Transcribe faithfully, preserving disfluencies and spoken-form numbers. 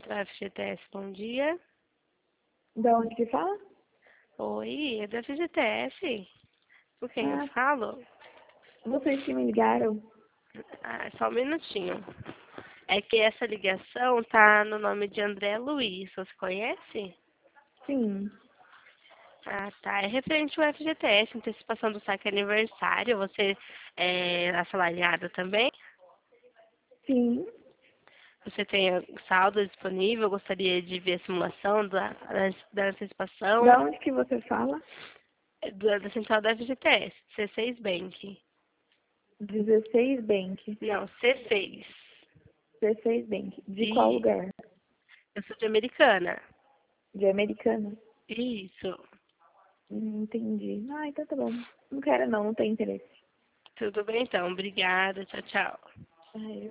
F G T S, bom dia. Da onde que fala? Oi, é da F G T S. Com quem eu Ah, falo? vocês que me ligaram? Ah, só um minutinho. É que essa ligação tá no nome de André Luiz. Você conhece? Sim, Ah, tá. É referente ao F G T S, antecipação do saque aniversário. Você é assalariado também? sim. Você tem saldo disponível? Gostaria de ver a simulação da, da antecipação Da onde que você fala? da, da central da F G T S, C seis Bank. dezesseis Bank. Não, C seis. dezesseis Bank. De qual E lugar? eu sou de Americana. De Americana? Isso. Hum, entendi. Ah, então tá bom. Não quero não, não tem interesse. Tudo bem então. Obrigada. Tchau, tchau. Ai,